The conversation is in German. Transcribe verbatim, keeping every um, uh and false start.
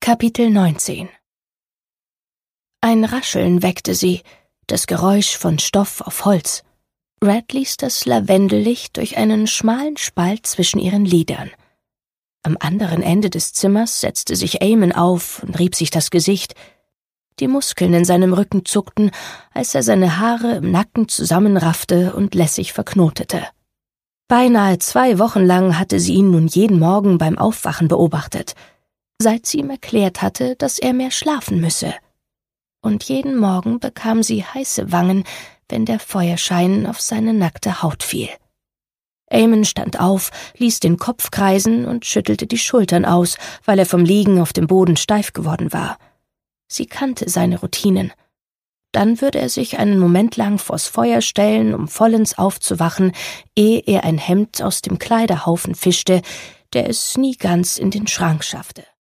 Kapitel neunzehn. Ein Rascheln weckte sie, das Geräusch von Stoff auf Holz. Red ließ das Lavendellicht durch einen schmalen Spalt zwischen ihren Lidern. Am anderen Ende des Zimmers setzte sich Eamon auf und rieb sich das Gesicht. Die Muskeln in seinem Rücken zuckten, als er seine Haare im Nacken zusammenraffte und lässig verknotete. Beinahe zwei Wochen lang hatte sie ihn nun jeden Morgen beim Aufwachen beobachtet, seit sie ihm erklärt hatte, dass er mehr schlafen müsse. Und jeden Morgen bekam sie heiße Wangen, wenn der Feuerschein auf seine nackte Haut fiel. Eamon stand auf, ließ den Kopf kreisen und schüttelte die Schultern aus, weil er vom Liegen auf dem Boden steif geworden war. Sie kannte seine Routinen. Dann würde er sich einen Moment lang vors Feuer stellen, um vollends aufzuwachen, ehe er ein Hemd aus dem Kleiderhaufen fischte, der es nie ganz in den Schrank schaffte.